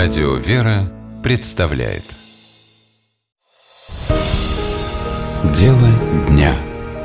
Радио «Вера» представляет Дело дня.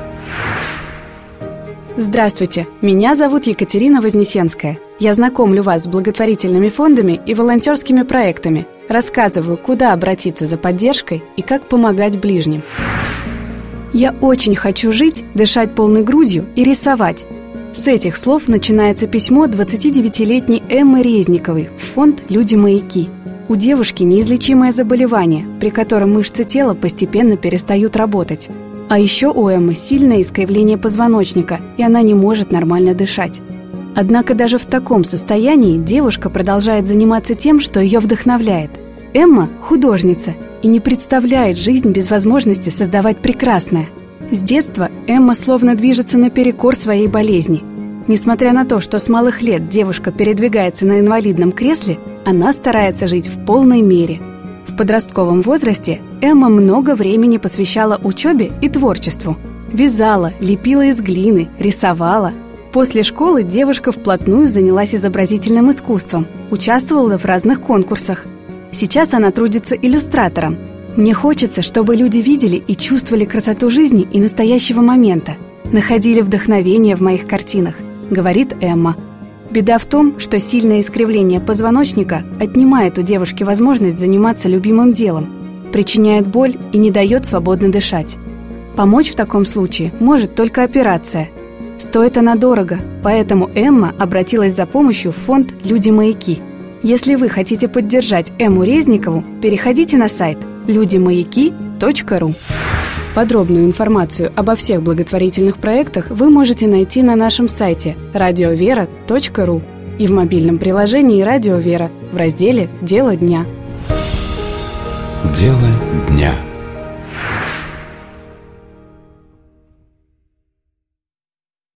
Здравствуйте, меня зовут Екатерина Вознесенская. Я знакомлю вас с благотворительными фондами и волонтерскими проектами, рассказываю, куда обратиться за поддержкой и как помогать ближним. Я очень хочу жить, дышать полной грудью и рисовать. С этих слов начинается письмо 29-летней Эммы Резниковой в фонд «Люди-маяки». У девушки неизлечимое заболевание, при котором мышцы тела постепенно перестают работать. А еще у Эммы сильное искривление позвоночника, и она не может нормально дышать. Однако даже в таком состоянии девушка продолжает заниматься тем, что ее вдохновляет. Эмма – художница и не представляет жизнь без возможности создавать прекрасное. С детства Эмма словно движется наперекор своей болезни. Несмотря на то, что с малых лет девушка передвигается на инвалидном кресле, она старается жить в полной мере. В подростковом возрасте Эмма много времени посвящала учебе и творчеству. Вязала, лепила из глины, рисовала. После школы девушка вплотную занялась изобразительным искусством, участвовала в разных конкурсах. Сейчас она трудится иллюстратором. Мне хочется, чтобы люди видели и чувствовали красоту жизни и настоящего момента, находили вдохновение в моих картинах, говорит Эмма. Беда в том, что сильное искривление позвоночника отнимает у девушки возможность заниматься любимым делом, причиняет боль и не дает свободно дышать. Помочь в таком случае может только операция. Стоит она дорого, поэтому Эмма обратилась за помощью в фонд «Люди-маяки». Если вы хотите поддержать Эмму Резникову, переходите на сайт людимаяки.ру. Подробную информацию обо всех благотворительных проектах вы можете найти на нашем сайте radiovera.ru и в мобильном приложении «Радио Вера» в разделе «Дело дня». Дело дня.